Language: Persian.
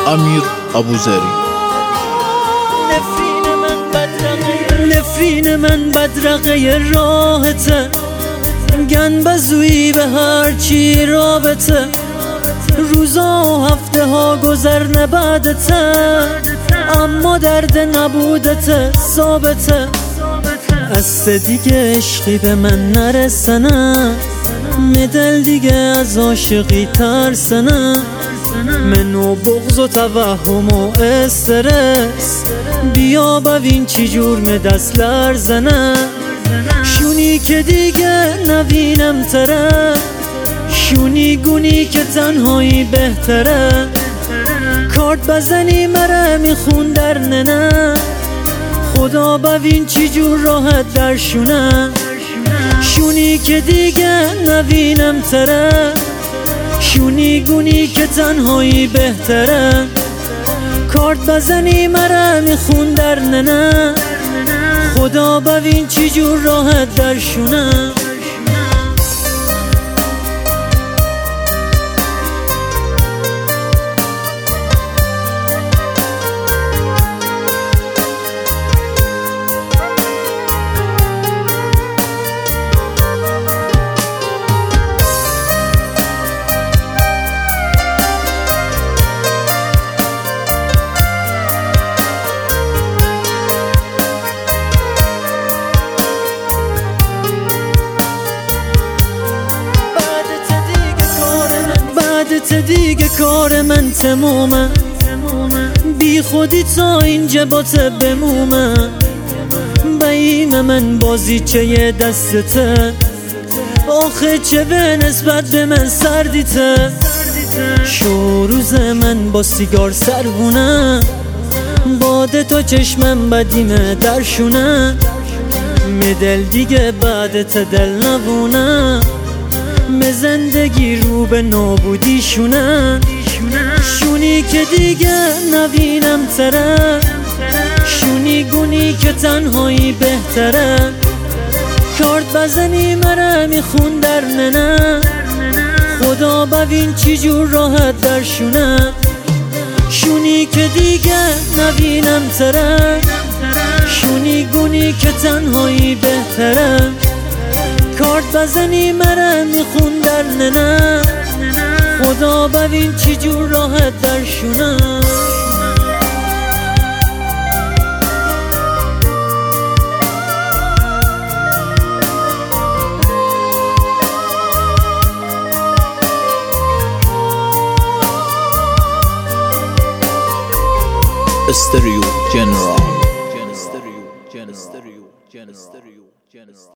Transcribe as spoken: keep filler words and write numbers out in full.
امیر ابوذری. نفرین من بدرقه راهته، گنبزویی به هر چی رابطه، روزا و هفته ها گذر نبعدته، اما درد نبودته ثابته. از دیگه عشقی به من نرسنه، مدل دیگه از عاشقی ترسنه، منو بغض و توهم و استرس، بیا ببین چی جور دست لرزنه. شونی که دیگه نبینم تره، شونی گونی که تنهایی بهتره، کارت بزنی مره میخون در ننه، خدا ببین چی جور راحت در شونه. شونی که دیگه نبینم تره، شونی گونی که تنهایی بهتره، کارت بزنی مره میخون در ننه، خدا ببین چی جور راحت در شونه. بعدت دیگه کار من تمومه، بی خودی تا اینجا با ته بمومه، بیم من بازیچه دستته، آخه چه به نسبت به من سردیته. شوروز من با سیگار سربونه، باده تا چشمم بدیمه درشونه، مدل دیگه بعدت دل نبونه، به زندگی رو به نابودی شونه. شونی که دیگه نبینم تره، شونی گونی که تنهایی بهتره، کارت بزنی مره میخون در ننه، خدا ببین چی جور راحت در شونه. شونی که دیگه نبینم تره، شونی گونی که تنهایی بهتره، کارت بزنی مره میخون در ننه، خدا ببین چی جور راحت در شونه. استریو جنرال.